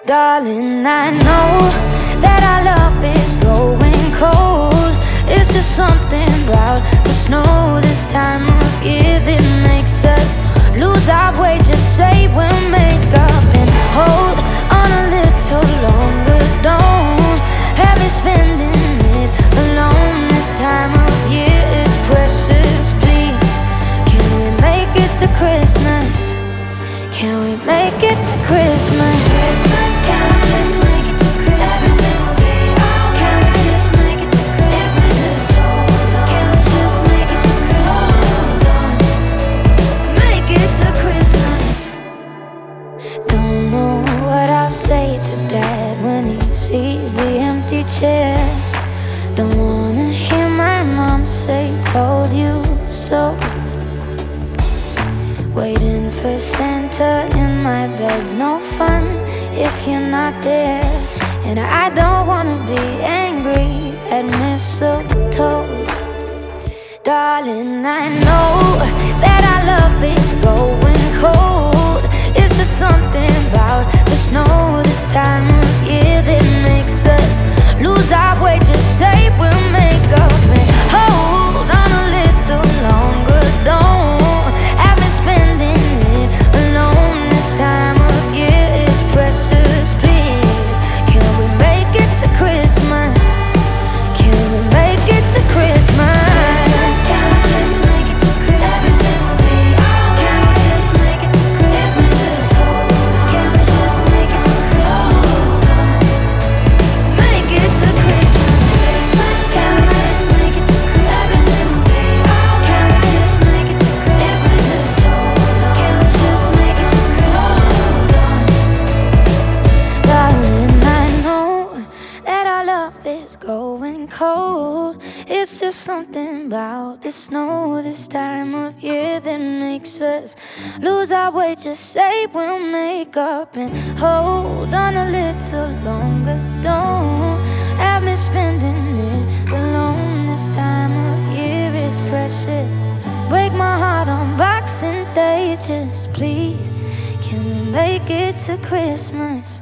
Darling, I know that our love is going cold. It's just something about the snow this time of year that makes us lose our way. Just say we'll make up and hold on a little longer. Don't have me spending it alone this time of year. It's precious, please. Can we make it to Christmas? Can we make it to Christmas? Christmas, can we just make it to Christmas? Everything will be alright. Can we just make it to Christmas? Just hold on. Can we just make it to Christmas? Hold on. Make it to Christmas. Don't know what I'll say to Dad when he sees the empty chair. Don't wanna hear my mom say, told you so. Waiting for Santa in my bed's no fun if you're not there. And I don't wanna be angry at mistletoes. Darling, I know that our love is going cold. It's just something about the snow this time of year that makes us lose our way. Just say we'll make up and hold on a little longer. Don't have me spending it alone this time of year. It's precious, please. Can we make it to Christmas? Can we make it to Christmas? Can we just make it to Christmas? Everything will be alright. Can we just make it to Christmas? Just hold on. Can we just make it to Christmas? Hold on. Make it to Christmas. Can we just make it to Christmas? Everything will be alright. Can we just make it to Christmas? Just hold on. Can we just make it to Christmas? Hold on. Darling, I know that our love is going cold. It's just something about the snow this time of year that makes us lose our way. Just say we'll make up and hold on a little longer. Don't have me spending it alone this time of year. It's precious. Break my heart on Boxing Day. Just please, can we make it to Christmas?